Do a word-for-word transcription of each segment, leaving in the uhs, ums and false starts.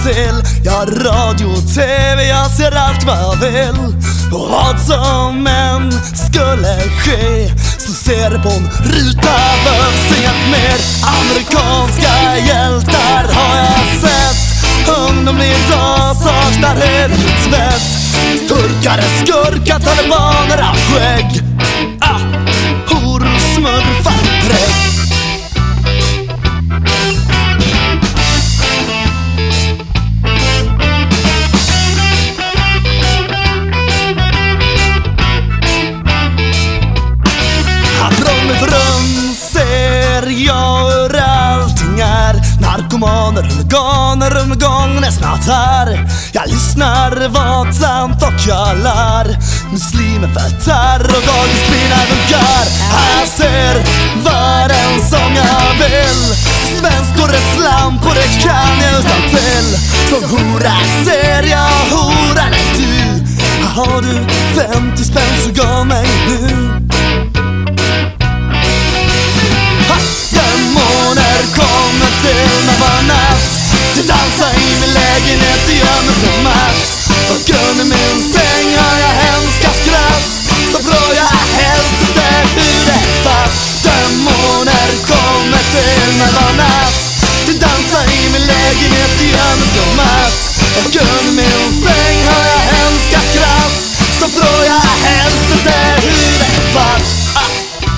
till. Jag har radio och tv, jag ser allt vad jag vill. Och vad som än skulle ske så ser det på en ruta, behövs inget mer. Amerikanska hjältar har jag sett. Ungdom idag saknar heltvätt. Turkar är skurkar, talibaner har skägg. Ah, horor smurfar prägg. Från mitt rum ser jag hur allting är. Narkomaner, huliganer, rundgången är snart här. Jag lyssnar vaksamt och jag lär. Muslimer för terror och dagens fina dunkar. Jag ser världen som jag vill. Svenskor är slamp och det kan jag utan till. Som hora ser jag horan är du. Har du femtio spänn så gav mig nu. Demoner kommer till när var natt. Det dansar i min lägenhet, det gör mig så matt. Och under min säng har jag hemska skratt. Så frågar jag helst inte hur det är fast. Demoner kommer till när var natt. Det dansar i min lägenhet, det gör mig så matt. Och under min säng har jag hemska skratt. Så frågar jag helst inte hur det är fast. ah.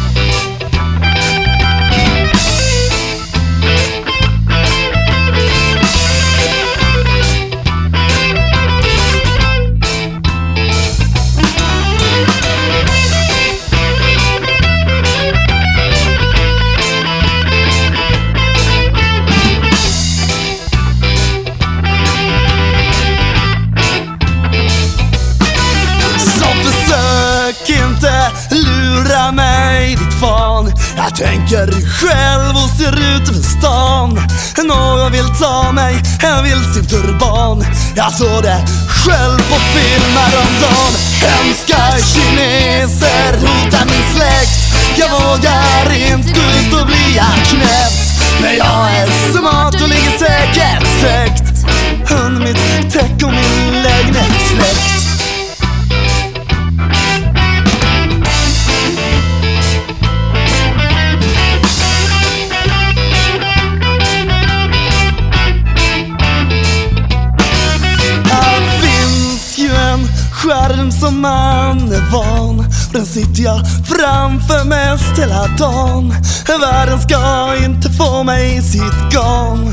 Inte lura mig ditt fan. Jag tänker själv och ser ut över stan. Någon vill ta mig, en vill sin turban. Jag såg det själv på film häromdagen. Hemska kineser hotar min släkt. Jag vågar inte gå ut och bli knäppt. Men jag är smart och ligger säkert täckt under mitt täck och min lägenhet släkt. Skärm som man är van, och den sitter jag framför mest hela dagen. Världen ska inte få mig sitt garn.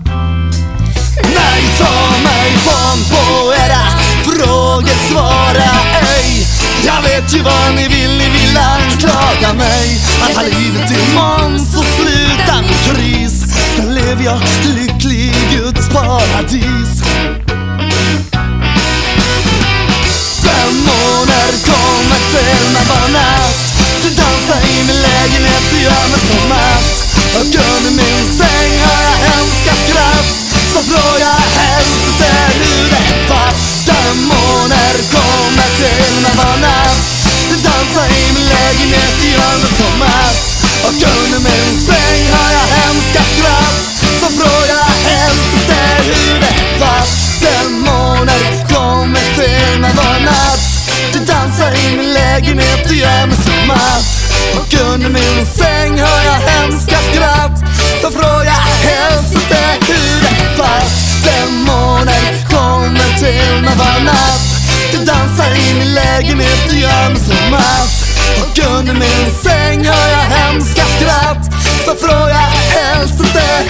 Nej, ta mig fan på era frågor, svara ej. Jag vet ju vad ni vill, ni vill anklaga mig. Att ha livet i måns och sluta med kris. Sen lever jag lycklig i Guds paradis. Demoner kommer till när var natt. Du dansar i min lägenhet, du gör mig så matt. Och under min säng har jag hemska skratt. Så frågar jag helst inte hur det är fast. Demoner kommer till när var natt. Du dansar i min lägenhet, du gör mig så matt. Och under min säng har jag hemska skratt. Så frågar jag helst inte hur det är fast. Demoner kommer till när var natt. Du dansar i min lägenhet, du gör mig så matt. Och under min säng hör jag hemska skratt. Så frågar jag helst inte hur det är fast. Demoner kommer till när var natt. Du dansar i min lägenhet, du gör mig så matt. Och under min säng hör jag hemska skratt. Så frågar jag helst inte